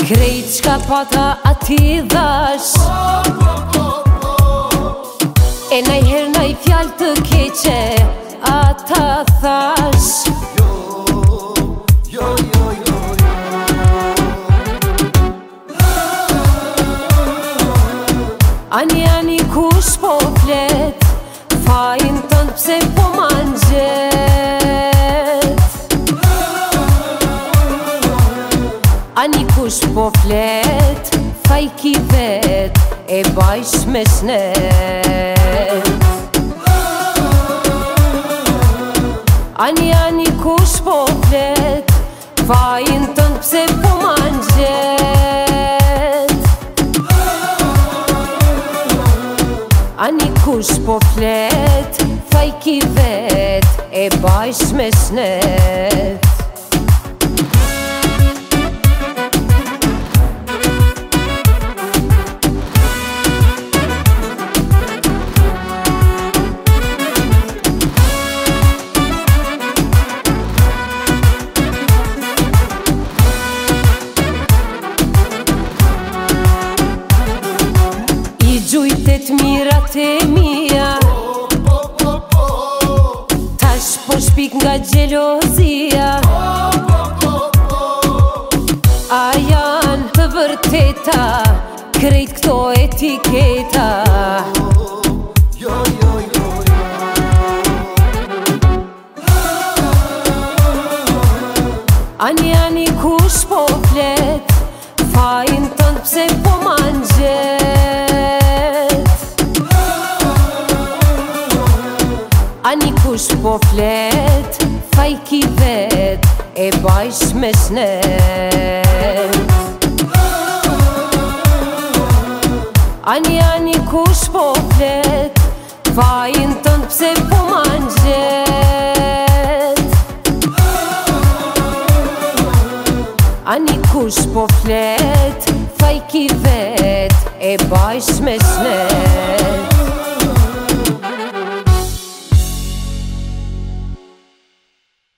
Krejt qka pata ati dhash E najher naj fjall të keqe ata thash Ani kush po flet Fajin tënd pse po manxet Ani kush po flet Fajki vet e bajsh me shnet Ani kush po flet Fajin tënd pse po manxet Ani kush po flet, fajki vet, e bajsh me shnet Gjujtet mirat e mia Tash po shpik nga gjelozia A janë të vërteta Krejt këto etiketa Ani kush po flet Fajin tënd pse po manxet Ani kush po flet, fajki vet, e bajsh me shnet Ani kush po flet, fajin tënd pse po manxet Ani kush po flet, fajki vet, e bajsh me shnet